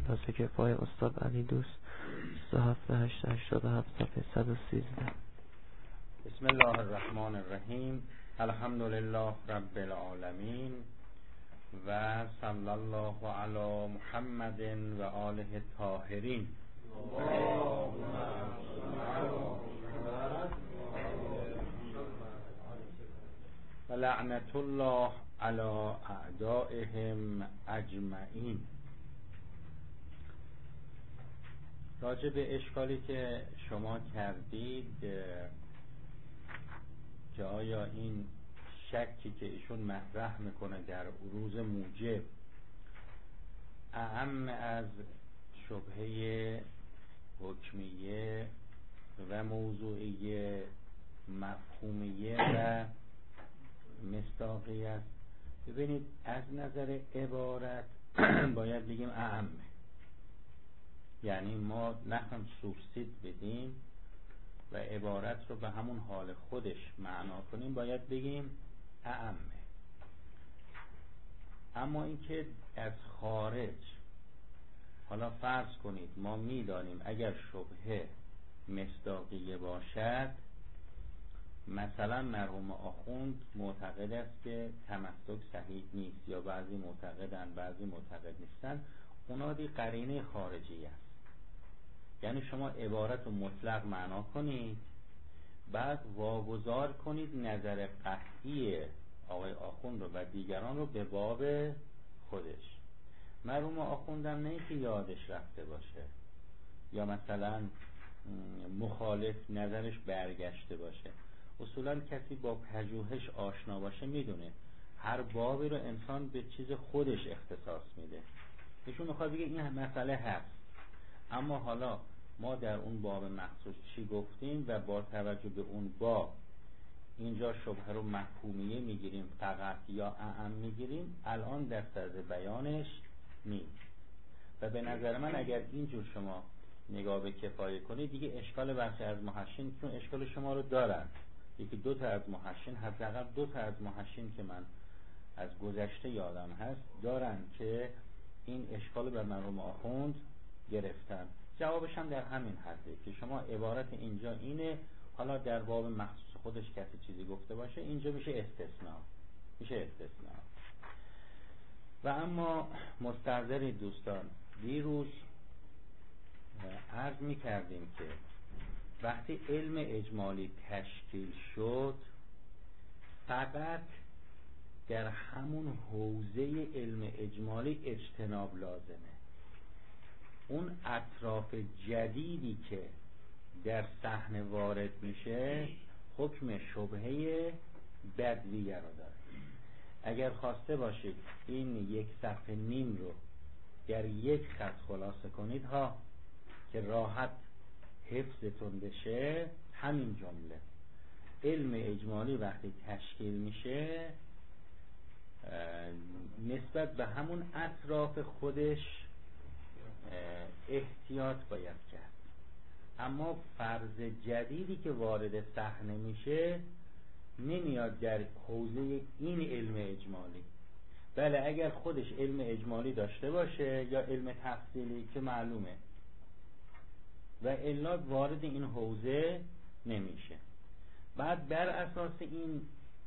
اندازه کفای استاد علی دوست 2787 صفحه 113. بسم الله الرحمن الرحیم. الحمد لله رب العالمین و صلی الله علی محمد و آله الطاهرین. و لعنت الله علی اعدائهم اجمعین. راجع به اشکالی که شما کردید که آیا این شکی که ایشون مطرح میکنه در عروض موجب اعم از شبهه حکمیه و موضوعیه مفهومیه و مصداقیه است. ببینید از نظر عبارت باید بگیم اعمه، یعنی ما نخواهیم سوبسید بدیم و عبارت رو به همون حال خودش معنا کنیم، باید بگیم اعمه. اما اینکه از خارج، حالا فرض کنید ما میدانیم اگر شبهه مصداقیه باشد، مثلا مرحوم آخوند معتقد است که تمسک صحیح نیست، یا بعضی معتقدن بعضی معتقد نیستن، اونا دی قرینه خارجی است. یعنی شما عبارت رو مطلق معنا کنید، بعد واگذار کنید نظر قطعی آقای آخوند رو و دیگران رو به باب خودش. مرحوم آخوندم نه که یادش رفته باشه یا مثلا مخالف نظرش برگشته باشه. اصولا کسی با پژوهش آشنا باشه میدونه هر بابی رو انسان به چیز خودش اختصاص میده. ایشون میخواد بگه این مسئله هست، اما حالا ما در اون باب مخصوص چی گفتیم و با توجه به اون باب اینجا شبهه رو مفهومیه میگیریم فقط یا اعم میگیریم، الان در صدد بیانش نیست. و به نظر من اگر اینجور شما نگاه به کفایه کنید دیگه اشکال برخی از محشین، چون اشکال شما رو دارن، یکی دو تا از محشین، حداقل دو تا از محشین که من از گذشته یادم هست دارن که این اشکال بر مرحوم آخوند گرفتن. جوابش هم در همین حده که شما عبارت اینجا اینه، حالا در باب مخصوص خودش کسی چیزی گفته باشه اینجا میشه استثناء. و اما مستحضر دوستان، دیروز عرض میکردیم که وقتی علم اجمالی تشکیل شد فقط در همون حوزه علم اجمالی اجتناب لازمه. اون اطراف جدیدی که در صحنه وارد میشه حکم شبهه بدویه رو داره. اگر خواسته باشید این یک صفحه نیم رو در یک خط خلاصه کنید که راحت حفظتون بشه، همین جمله علم اجمالی وقتی تشکیل میشه نسبت به همون اطراف خودش احتیاط باید کرد. اما فرض جدیدی که وارد صحنه میشه نمیاد در حوزه این علم اجمالی. بله اگر خودش علم اجمالی داشته باشه یا علم تفصیلی که معلومه، و الا وارد این حوزه نمیشه. بعد بر اساس این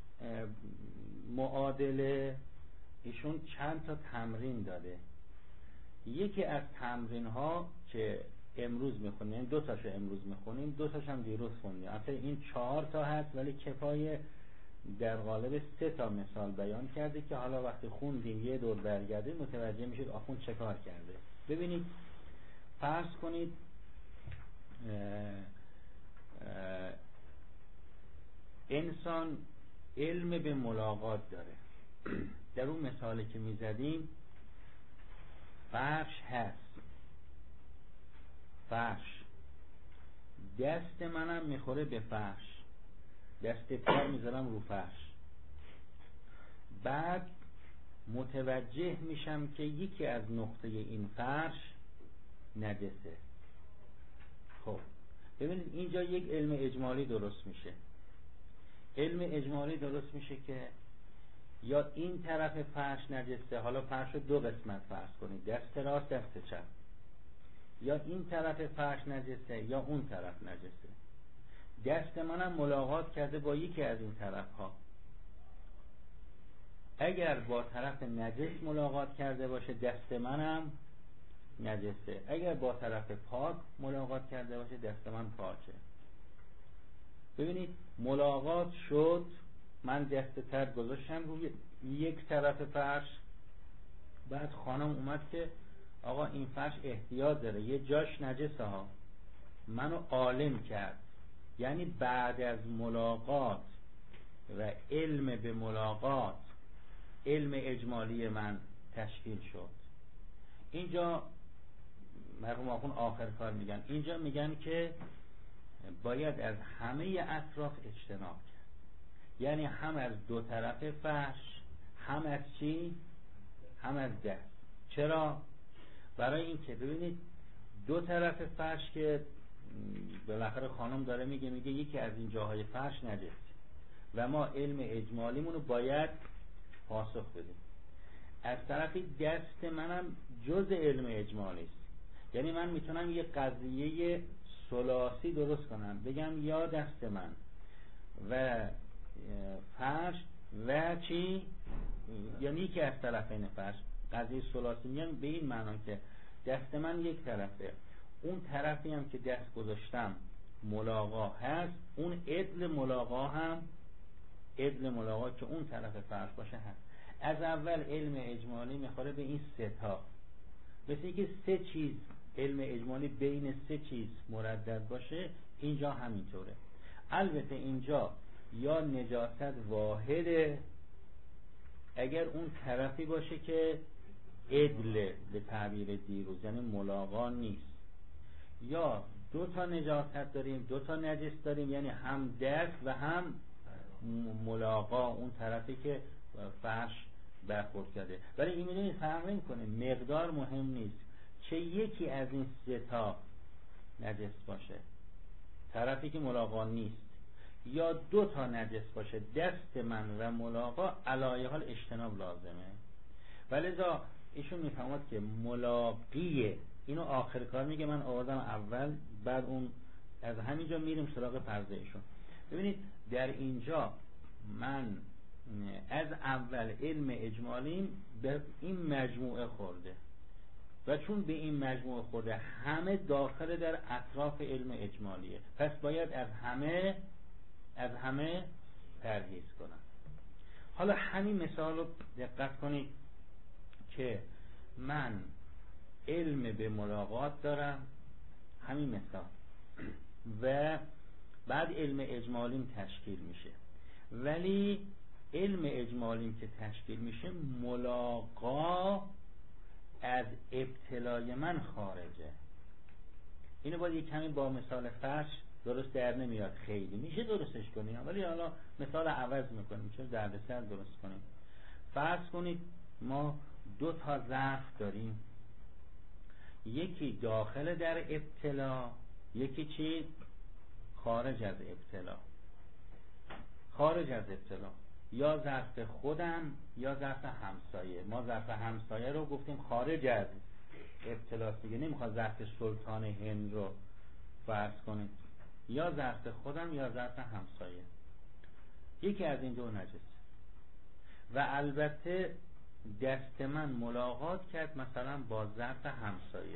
معادله ایشون چند تا تمرین داده. یکی از تمرین ها که امروز میخونیم، دو تاشو امروز میخونیم، دو تاش هم دیروز خوندیم، اصلا این 4 تا هست ولی کفایه در قالب 3 تا مثال بیان کرده که حالا وقتی خوندیم یه دور برگردیم متوجه میشید آخوند چه کار کرده. ببینید فرض کنید انسان علم به ملاقات داره. در اون مثالی که میزدیم فرش هست، فرش دست منم میخوره به فرش، دست پا میذارم رو فرش، بعد متوجه میشم که یکی از نقطه این فرش نجسه. خب ببینید اینجا یک علم اجمالی درست میشه. علم اجمالی درست میشه که یا این طرف فرش نجسه، حالا فرش رو 2 قسمت فرض کنید، دست راست دست چپ، یا این طرف فرش نجسه یا اون طرف نجسه. دست منم ملاقات کرده با یکی از این طرف ها. اگر با طرف نجس ملاقات کرده باشه دست منم نجسه، اگر با طرف پاک ملاقات کرده باشه دست من پاکه. ببینید ملاقات شد، من دست تر گذاشتم روی یک طرف فرش، بعد خانم اومد که آقا این فرش احتیاط داره یه جاش نجسه ها، منو عالم کرد. یعنی بعد از ملاقات و علم به ملاقات علم اجمالی من تشکیل شد. اینجا مرحوم آخون آخر کار میگن، اینجا میگن که باید از همه اطراف اجتناب کرد، یعنی هم از دو طرف فرش، هم از چی؟ هم از دست. چرا؟ برای این که ببینید دو طرف فرش که بالاخره خانم داره میگه یکی از این جاهای فرش نجس و ما علم اجمالیمونو باید پاسخ بدیم. از طرف دست منم جز علم اجمالی است، یعنی من میتونم یه قضیه ثلاثی درست کنم، بگم یا دست من و فرش و چی، یعنی که از طرفین فرش قضیه ثلاثی میگم به این معنا که دست من یک طرفه، اون طرفی هم که دست گذاشتم ملاقا هست، اون عدل ملاقا هم عدل ملاقا که اون طرف فرش باشه هست. از اول علم اجمالی میخوره به این سه تا، مثل اینکه سه چیز علم اجمالی بین سه چیز مردد باشه، اینجا همینطوره. البته اینجا یا نجاست واحده اگر اون طرفی باشه که عدل به تعبیر دیروز یعنی ملاقا نیست، یا دو تا نجاست داریم دو تا نجس داریم، یعنی هم دست و هم ملاقا اون طرفی که فرش برخورد کرده. برای این میدونید فرق نمی‌کنه، مقدار مهم نیست، چه یکی از این سه تا نجس باشه طرفی که ملاقا نیست یا دو تا نجس باشه دست من و ملاقا، علایه حال اجتناب لازمه. ولذا ایشون میفهمد که ملاقیه، اینو آخر کار میگه، من آوردم اول بعد اون از همینجا میریم سراغ فرض ایشون. ببینید در اینجا من از اول علم اجمالیم به این مجموعه خورده و چون به این مجموعه خورده همه داخل در اطراف علم اجمالیه، پس باید از همه پرهیز کنم. حالا همین مثال رو دقت کنید که من علم به ملاقات دارم، همین مثال، و بعد علم اجمالیم تشکیل میشه، ولی علم اجمالیم که تشکیل میشه ملاقا از ابتلای من خارجه. اینو باید یک کمی با مثال فرش درست در نمیاد، خیلی میشه درستش کنیم ولی حالا مثال عوض میکنیم چون دردسر درست کنیم. فرض کنید ما دو تا ظرف داریم، یکی داخل در ابتلا، یکی چی؟ خارج از ابتلا. خارج از ابتلا یا ظرف خودم یا ظرف همسایه. ما ظرف همسایه رو گفتیم خارج از ابتلاست دیگه، نمیخواد ظرف سلطان هند رو فرض کنید، یا ظرف خودم یا ظرف همسایه، یکی از این دو نجس. و البته دست من ملاقات کرد مثلا با ظرف همسایه،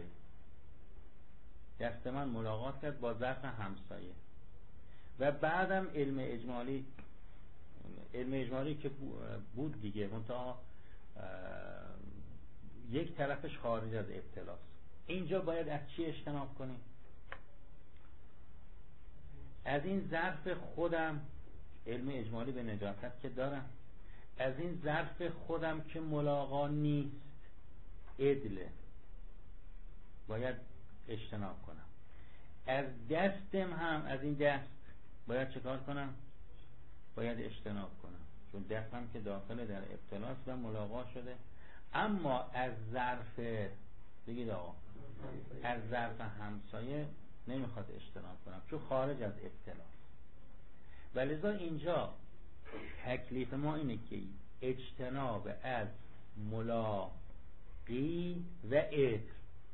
دست من ملاقات کرد با ظرف همسایه و بعدم علم اجمالی که بود دیگه، منتها یک طرفش خارج از ابتلاست. اینجا باید از چی اجتناب کنیم؟ از این ظرف خودم، علم اجمالی به نجاست که دارم، از این ظرف خودم که ملاقا نیست عدله باید اجتناب کنم. از دستم هم، از این دست باید چکار کنم؟ باید اجتناب کنم، چون دستم که داخل در ابتلاست و ملاقا شده. اما از ظرف بگید آقا، از ظرف همسایه نمیخواد اجتناب کنم چون خارج از ابتلاست. ولذا اینجا تکلیف ما اینه که اجتناب از ملاقی و عدل.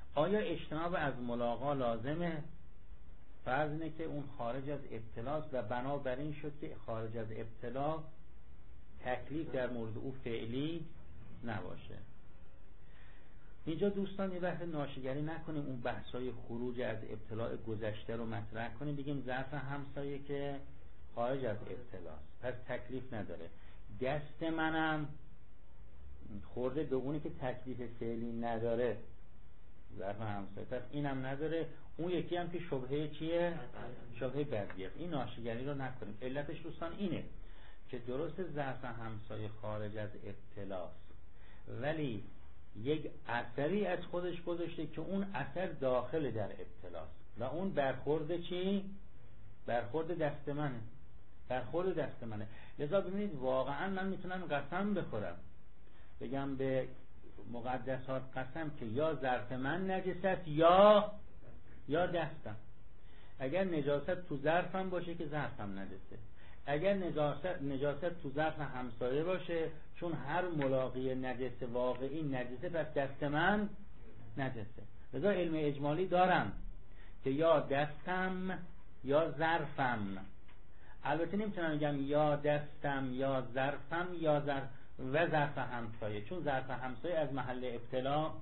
آیا اجتناب از ملاقا لازمه؟ فرض اینه که اون خارج از ابتلاست و بنابراین شد که خارج از ابتلا تکلیف در مورد او فعلی نباشه. اینجا دوستان یه بحث ناشیگری نکنیم، اون بحثای خروج از ابتلاء گذشته رو مطرح کنیم، بگیم ظرف همسایه که خارج از ابتلاست پس تکلیف نداره. دست منم خورده به اونی که تکلیف فعلی نداره، ظرف همسایه، پس اینم نداره. اون یکی هم که شبهه چیه؟ شبهه بدیهی. این ناشیگری رو نکنیم. علتش دوستان اینه که درست ظرف همسایه خارج از ابتلاست ولی یک اثری از خودش گذاشته که اون اثر داخل در ابتلاست و اون برخورد چی؟ برخورد دست منه. برخورد دست منه. لذا ببینید واقعا من میتونم قسم بخورم بگم به مقدسات قسم که یا ظرف من نجست یا دستم. اگر نجاست تو ظرفم باشه که ظرفم نجسه، اگر نجاست تو ظرف همسایه باشه چون هر ملاقی نجس واقعی نجسه پس دست من نجسه. لذا علم اجمالی دارم که یا دستم یا ظرفم. البته نمیتونم بگم یا دستم یا ظرفم یا ظرف همسایه، چون ظرف همسایه از محل ابتلا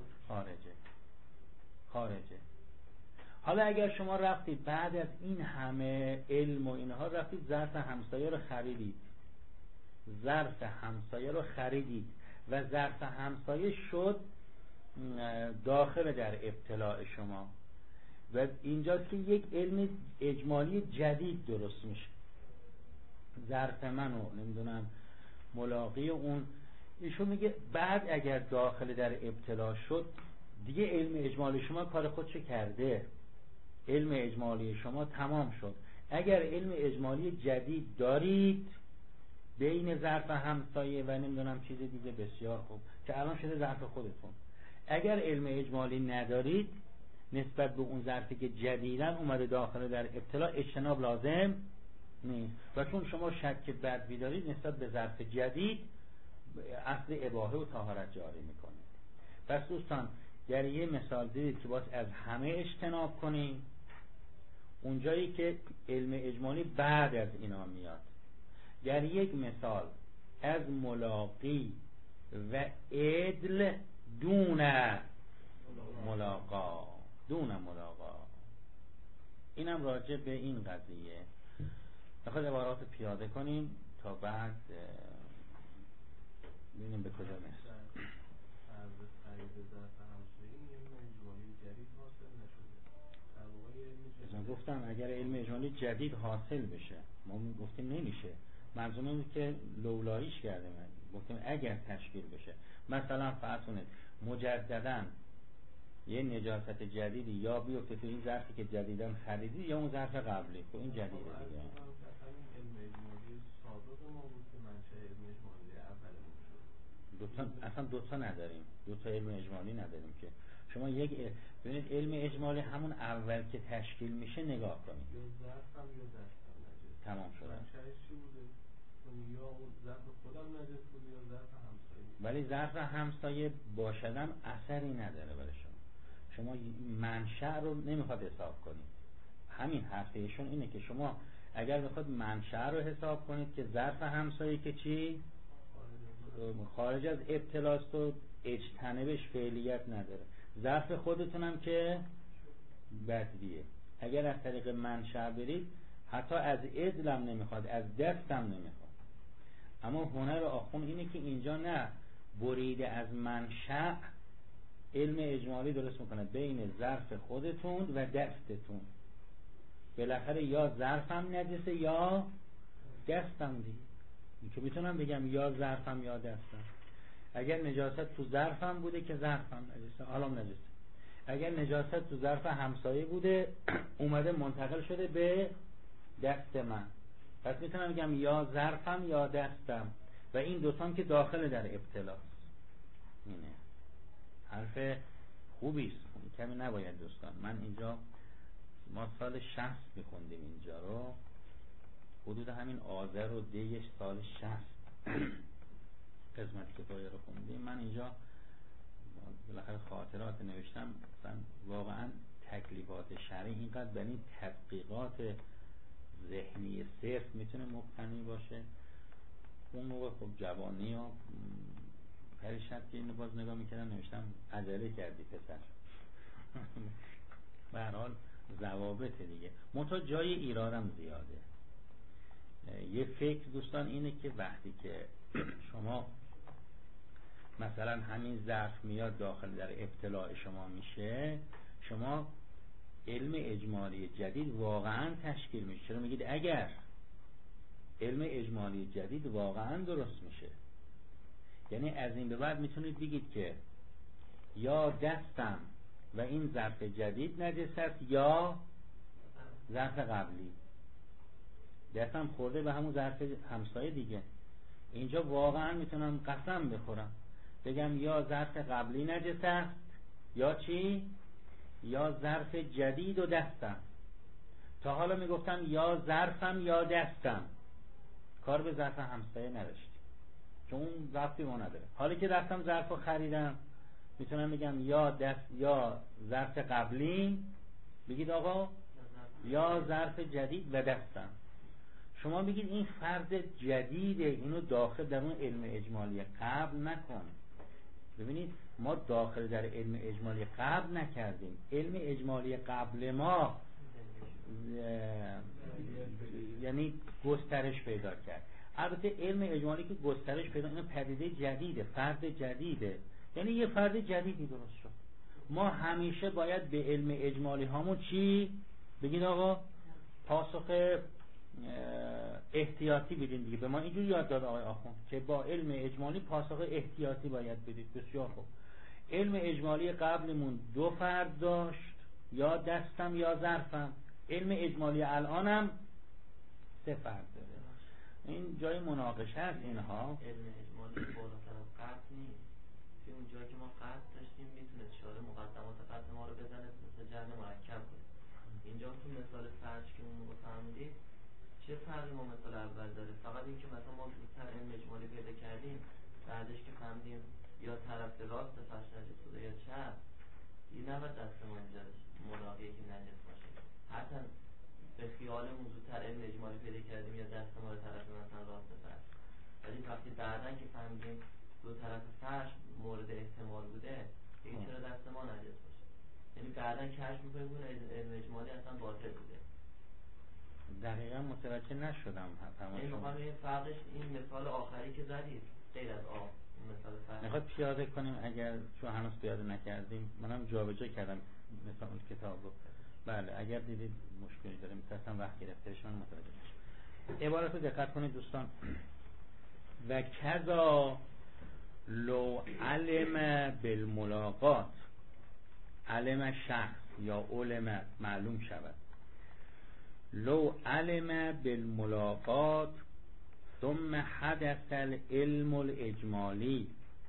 خارجه. حالا اگر شما رفتید بعد از این همه علم و اینها رفتید ظرف همسایه رو خریدید، ظرف همسایه رو خریدید و ظرف همسایه شد داخل در ابتلاع شما و اینجاست که یک علم اجمالی جدید درست میشه. ظرف منو نمیدونم ملاقی اون، ایشون میگه بعد اگر داخل در ابتلا شد دیگه علم اجمالی شما کار خودش کرده، علم اجمالی شما تمام شد. اگر علم اجمالی جدید دارید بین ظرف همسایه و نمیدونم چیز دیگه بسیار خوب که الان شده ظرف خودتون. اگر علم اجمالی ندارید نسبت به اون ظرفی که جدیداً اومده داخل در ابتلا اجتناب لازم نیست و چون شما شک بدوی دارید نسبت به ظرف جدید اصل اباحه و طهارت جاری میکنید. پس دوستان در یه مثال دیدید که باید از همه اجتناب کنیم، اونجایی که علم اجمالی بعد از اینا میاد. در یک مثال از ملاقی و عدل دون ملاقا اینم راجع به این قضیه بخواد عبارات پیاده کنیم تا بعد ببینیم به کجا میرسیم. گفتم اگر علم اجمالی جدید حاصل بشه، ما گفتیم نمیشه، منظومه بود که لولاییش کردیم، گفتیم اگر تشکیل بشه مثلا فرض کنید مجددا یه نجاست جدیدی یا بیفته تو این ظرفی که جدیداً خریدی یا اون ظرف قبلی، خب این جدیده دیگه. اصلا دوتا نداریم، دوتا علم اجمالی نداریم که شما یک ببینید علم اجمالی همون اول که تشکیل میشه نگاه کنید تمام شده. ولی ظرف همسایه باشدم اثری نداره برای شما منشأ رو نمیخواد حساب کنید. همین حرفشون اینه که شما اگر بخواد منشأ رو حساب کنید که ظرف همسایه که چی خارج از ابتلاست و اجتنابش فعلیت نداره، ظرف خودتونم که بدیه. اگر از طریق منشأ برید حتی از عدلم نمیخواد، از دستم نمیخواد. اما هنر آخون اینه که اینجا نه، بریده از منشأ علم اجمالی درست میکنه بین ظرف خودتون و دستتون. بالاخره یا ظرفم نجسه یا دستم دیگه، این که میتونم بگم یا ظرفم یا دستم. اگر نجاست تو ظرفم بوده که ظرفم نجسه، حالا نجسه. اگر نجاست تو ظرف همسایه بوده اومده منتقل شده به دست من، پس میتونم بگم یا ظرفم یا دستم و این دوتام که داخل در ابتلاست. اینه حرف خوبیست، کمی نباید دوستان. من اینجا ما سال 60 میخوندیم اینجا رو، حدود همین آذر و دیش سال 60 قسمت کفایه رو خوندیم. من اینجا بالاخره خاطرات نوشتم، مثلا واقعا تکلیفات شرعی اینقدر بر این تدقیقات ذهنی صرف میتونه مبتنی باشه. اون موقع خب جوانی و پریشت که اینو باز نگاه میکردم نوشتم عجله کردی پسر. به هر حال ضوابط دیگه منتها جای ایرادم زیاده. یه فکر دوستان اینه که وقتی که شما مثلا همین ظرف میاد داخل در ابتلاع شما میشه، شما علم اجمالی جدید واقعا تشکیل میشه. چرا میگید اگر علم اجمالی جدید واقعا درست میشه؟ یعنی از این به بعد میتونید بگید که یا دستم و این ظرف جدید نجس است یا ظرف قبلی. دستم خورده به همون ظرف همسایه دیگه. اینجا واقعا میتونم قسم بخورم بگم یا ظرف قبلی نجس است یا چی؟ یا ظرف جدید و دستم. تا حالا میگفتم یا ظرفم یا دستم، کار به ظرف همسایه نداشتی چون اون ظرفی ما نداره. حالا که رفتم ظرف رو خریدم میتونم بگم یا دست یا ظرف قبلی، بگید آقا یا ظرف جدید و دستم. شما بگید این فرد جدیده، اینو داخل در اون علم اجمالی قبل نکن. ببینید ما داخل در علم اجمالی قبل نکردیم. علم اجمالی قبل ما یعنی گسترش پیدا کرد. البته علم اجمالی که گسترش پیدا، این پدیده جدیده، فرد جدیده، یعنی یه فرد جدیدی درست شد. ما همیشه باید به علم اجمالی هامون چی بگید آقا؟ پاسخ احتیاطی بدین دیگه. به ما اینجوری یاد داد آقای آخوند که با علم اجمالی پاسخ احتیاطی باید بدید. بسیار خوب. علم اجمالی قبلمون دو فرد داشت، یا دستم یا ظرفم. علم اجمالی الانم سه فرد داره. این جای مناقشه است اینها. علم اجمالی بالاتر از قطع نیست. که اون جایی که ما قطع داشتیم میتونه شاره مقدمات قطع ما رو بزنه مثل جمع مرکب بود. اینجا تو مثال فرض که اون موقع فهمیدید چه فرقی ما مثال اول داره؟ فقط این که مثلا ما زودتر علم اجمالی پیدا کردیم، بعدش که فهمیدیم یا طرف راست فرش نجس بوده یا چپ، این نباید دست ما اینجا ملاقیه که نجس باشه. حتی به خیالمون زودتر علم اجمالی پیدا کردیم یا دست ما رو طرف مثلا راست فرش، ولی وقتی بعدن که فهمیدیم دو طرف فرش مورد احتمال بوده، این چرا دست ما نجس باشه؟ یعنی بعدن کشف میکنیم اون علم اجمالی اصلا باطل بوده. دقیقا متوجه نشدم. این فرقش این مثال آخری که زدید غیر از مثال فرق میخواد پیاده کنیم اگر چون هنوز پیاده نکردیم. منم جابجا کردم مثلا اون کتاب رو. بله اگر دیدید مشکلی داره میتونم وقت گرفتهشون متوجه نشم. عبارت رو دقت کنید دوستان. و کذا لو علم بالملاقات، علم شخص یا علم معلوم شود، لو علم بالملاقات ثم حدث العلم الاجمالی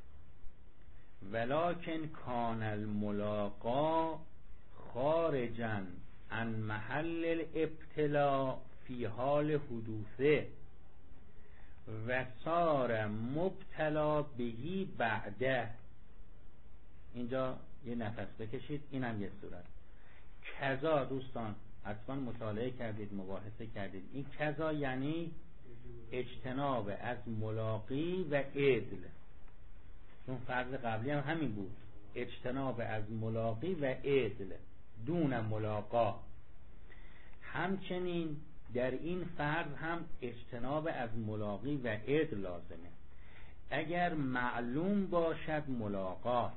ولكن كان الملاقا خارجا عن محل الابتلاء في حال حدوثه و صار مبتلا بهی بعده. اینجا یه نفس بکشید. اینم یه صورت. کذا دوستان حتما مطالعه کردید، مباحثه کردید. این کذا یعنی اجتناب از ملاقی و عدل. چون فرض قبلی هم همین بود، اجتناب از ملاقی و عدل دون ملاقا. همچنین در این فرض هم اجتناب از ملاقی و عدل لازمه. اگر معلوم باشد ملاقات،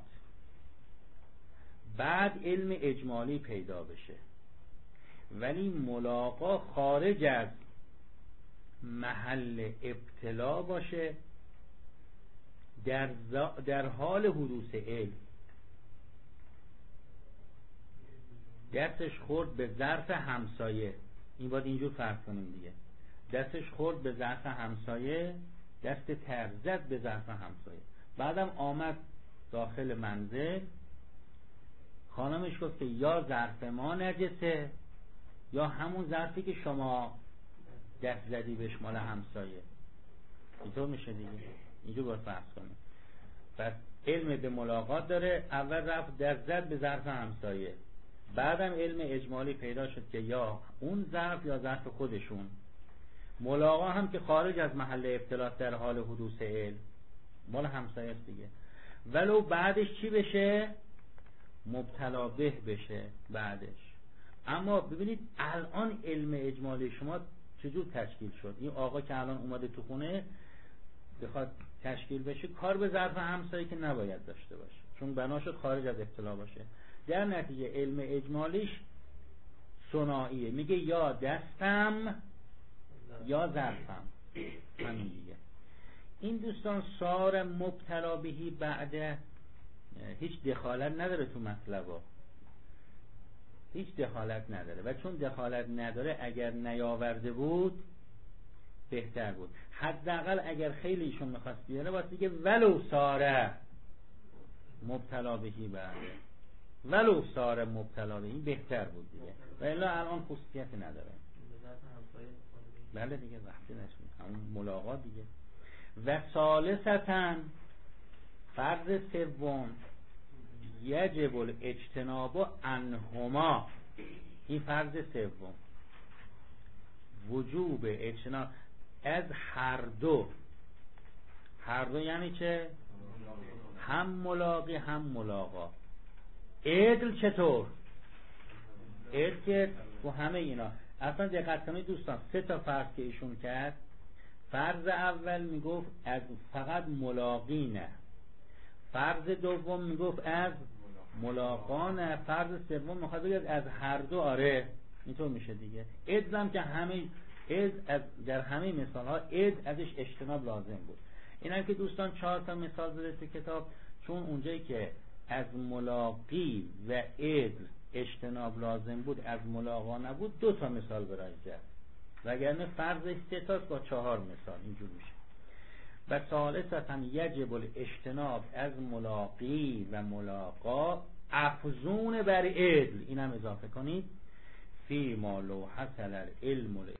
بعد علم اجمالی پیدا بشه، ولی ملاقا خارج از محل ابتلا باشه، در حال حدوث علم دستش خورد به ظرف همسایه، این باید اینجور فرض کنیم دیگه، دستش خورد به ظرف همسایه، دست تر زد به ظرف همسایه، بعدم آمد داخل منزل، خانمش گفت که یا ظرف ما نجسه یا همون ظرفی که شما دست زدی بهش مال همسایه. اینطور میشه دیگه. اینجور باید فرض کنیم. پس علم به ملاقات داره، اول رفت در زد به ظرف همسایه، بعدم علم اجمالی پیدا شد که یا اون ظرف یا ظرف خودشون. ملاقا هم که خارج از محل ابتلاط در حال حدوث علم، مال همسایه است دیگه. ولو بعدش چی بشه؟ مبتلا به بشه بعدش. اما ببینید الان علم اجمالی شما چجور تشکیل شد؟ این آقا که الان اومده تو خونه بخواد تشکیل بشه، کار به ظرف همسایه که نباید داشته باشه، چون بنا شد خارج از اطلاع باشه. در نتیجه علم اجمالیش ثنائیه، میگه یا دستم یا ظرفم، همین دیگه. این دوستان سار مبتلا بهی بعد هیچ دخالت نداره تو مطلبا، هیچ دخالت نداره، و چون دخالت نداره اگر نیاورده بود بهتر بود. حداقل اگر خیلی ایشون میخواست بیاره باید دیگه ولو ساره مبتلا بهی بعد، ولو ساره مبتلا بهی بهتر بود دیگه، و الا الان خصوصیت نداره. بله دیگه وقتی نشون همون ملاقات دیگه. و ثالثتاً فرض سوم یجب الاجتناب عنهما، این فرض سوم، وجوب اجتناب از هر دو. هر دو یعنی چه؟ هم ملاقی هم ملاقا. عدل چطور؟ عدل که و همه اینا اصلا دقت کنید دوستان، 3 تا فرض که ایشون کرد، فرض اول میگفت از فقط ملاقی نه، فرض دوم میگفت از ملاقا نه، فرض سوم میخواد بگه از هر دو. آره اینطور میشه دیگه. عدل هم که همه عدل در همه مثال ها عدل ازش اجتناب لازم بود. این هم که دوستان 4 تا مثال داره تو کتاب، چون اونجایی که از ملاقی و عدل اجتناب لازم بود از ملاقا نبود 2 تا مثال برای کرد، وگرنه فرضش 3 تاست با 4 مثال اینجور میشه. و ثالثاً یجب الاجتناب از ملاقی و ملاقا افزون بر عدل، اینم اضافه کنید، فی ما لو حصل العلم